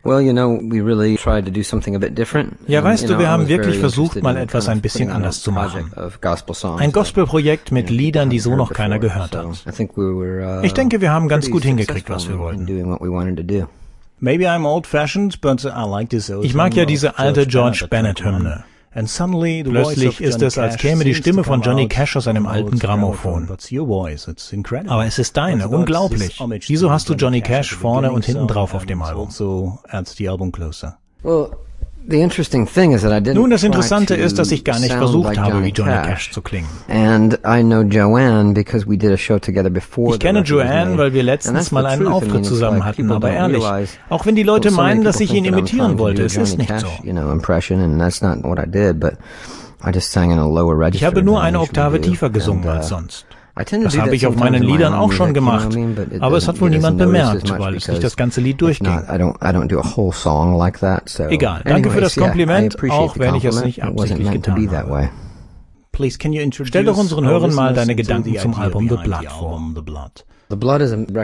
Ja, weißt du, wir haben wirklich versucht, mal etwas ein bisschen anders zu machen. Ein Gospelprojekt mit Liedern, die so noch keiner gehört hat. Ich denke, wir haben ganz gut hingekriegt, was wir wollten. Ich mag ja diese alte George Bennett-Hymne. Plötzlich ist es, als käme die Stimme von Johnny Cash aus einem alten Grammophon. Aber es ist deine, unglaublich. Wieso hast du Johnny Cash vorne und hinten drauf auf dem Album? Nun, das Interessante ist, dass ich gar nicht versucht habe, wie Johnny Cash zu klingen. Ich kenne Joanne, weil wir letztens mal einen Auftritt zusammen hatten, aber ehrlich, auch wenn die Leute meinen, dass ich ihn imitieren wollte, es ist nicht so. Ich habe nur eine Oktave tiefer gesungen als sonst. Das habe ich auf meinen Liedern auch schon gemacht, aber es hat wohl niemand bemerkt, weil es nicht das ganze Lied durchging. Egal, danke für das Kompliment, auch wenn ich es nicht absichtlich getan habe. Stell doch unseren Hörern mal deine Gedanken zum Album The Blood vor. The Blood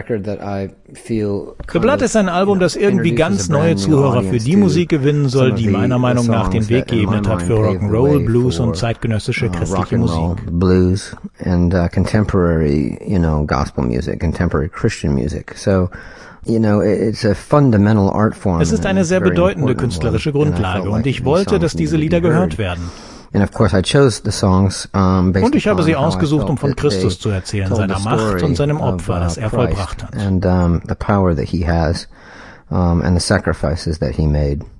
ist ein Album, das irgendwie ganz neue Zuhörer für die Musik gewinnen soll, die meiner Meinung nach den Weg geebnet hat für Rock'n'Roll, Blues und zeitgenössische christliche Musik. Blues and contemporary, gospel music, contemporary Christian music. So, it's a fundamental art form. Es ist eine sehr bedeutende künstlerische Grundlage und ich wollte, dass diese Lieder gehört werden. Und ich habe sie ausgesucht, um von Christus zu erzählen, seiner Macht und seinem Opfer, das er vollbracht hat.